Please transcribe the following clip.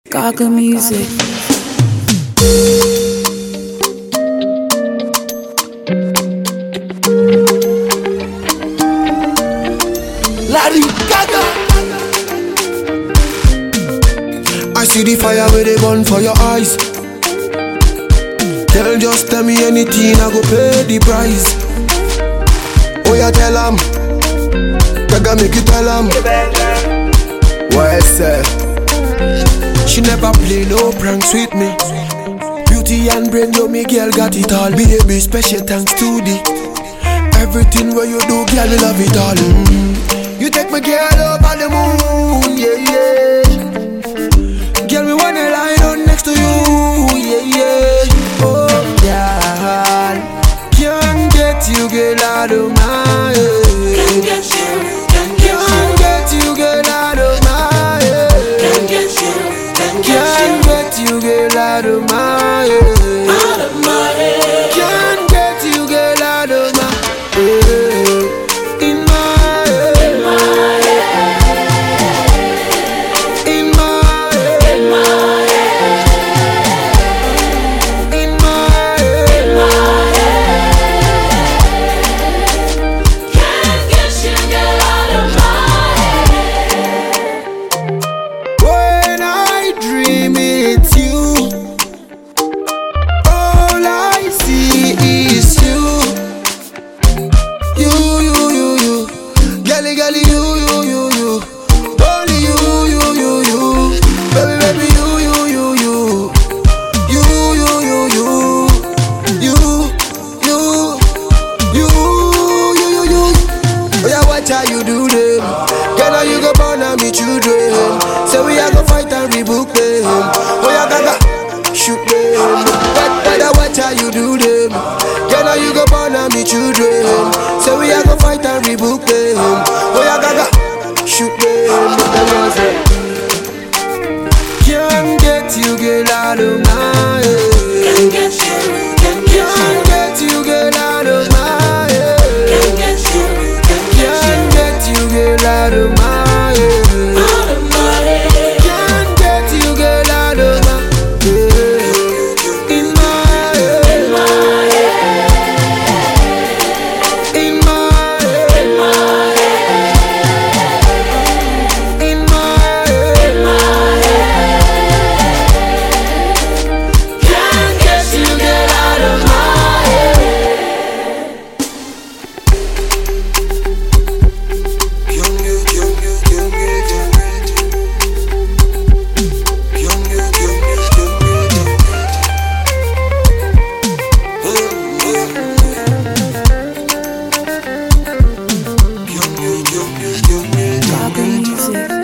Gaga Music. Lady Gaga. I see the fire where they burn for your eyes. Girl, just tell me anything, I go pay the price. Oh yeah, tell 'em. Gaga make you tell 'em. What I say? She never play no pranks with me. Beauty and brain, yo, me girl got it all. Baby, special thanks to the everything where you do, girl, me love it all. You take my girl over the moon, yeah, yeah. Girl, me wanna lie down next to you, yeah, yeah. Oh, girl, can't get you, girl, out of my head. Can't get you, girl, out of my head. Can't get you, girl, out of my head. Can't get you, girl, out of my head. In my head. In my head. In my head. In my head. Can't get you, girl, out of my head. When I dream it's you, all I see is you. You. Girlie, girlie, you. Only you. Baby, baby, you. Oh yeah, watch how you do them. Girl, now you go born on me children. So we are go fight and rebook them. Oh yeah, Gaga, shoot them. Watch how you do them. Girl, now you go born on me children. So we are go fight and rebook them. Oh yeah, Gaga, shoot them. Can't get you, girl, out of my head. Can't get you, Can't get you, girl, out of my head. can't get you, Can't get you, girl, out of my head. out of my head. Can't get you, girl, out of my head. In my head. In my head, In my head. in my head, In my head. in my head. Can't get you, girl, out of my head. Gaga Music.